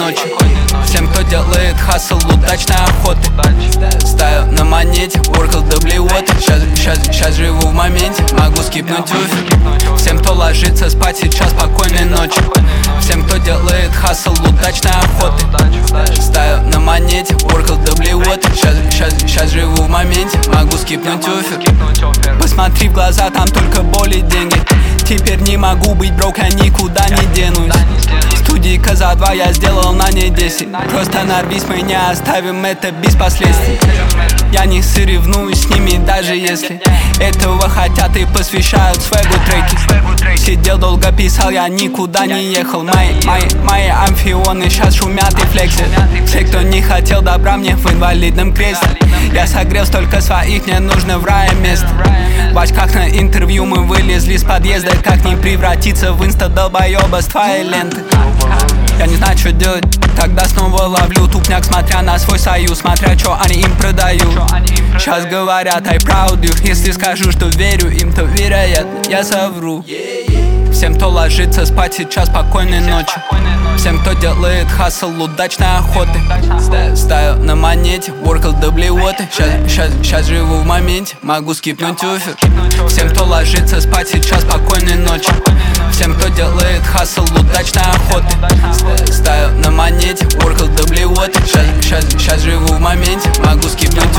ночи. Всем, кто делает хасл, удачной охоты. Стою на монете, воркал до блевоты. Сейчас живу в моменте, могу скипнуть уфер. Всем, кто ложится спать, сейчас спокойной ночи. Всем, кто делает хасл, удачной охоты. Стою на монете, воркал до блевоты. Сейчас живу в моменте, могу скипнуть офер. Посмотри в глаза, там только боль и деньги. Теперь не могу быть брок, я никуда не денусь. Студийка за 2 я сделал на ней 10. Просто нарвись, мы не оставим это без последствий. Я не соревнуюсь с ними, даже если этого хотят и посвящают свэгу треки. Сидел долго, писал, я никуда не ехал. Мои амфионы сейчас шумят и флексят. Все, кто не хотел добра, мне в инвалидном кресле. Я согрел столько своих, мне нужно в рае место. В очках на интервью мы вылезли с подъезда. Как не превратиться в инста-долбоеба с твоей ленты. Я не знаю, что делать, тогда снова ловлю тупняк, смотря на свой союз, смотря, что они им продают. Сейчас говорят, I proud you. Если скажу, что верю им, то вероятно я совру. Всем, кто ложится спать, сейчас спокойной ночи. Всем, кто делает хасл, удачной охоты. Стою на монете, воркал до блевоты. Сейчас живу в моменте, могу скипнуть уфер. Всем, кто ложится спать, сейчас спокойной ночи. Всем, кто делает хасл, удачной охоты. Стою на монете, воркал до блевоты. Сейчас живу в моменте, могу скипнуть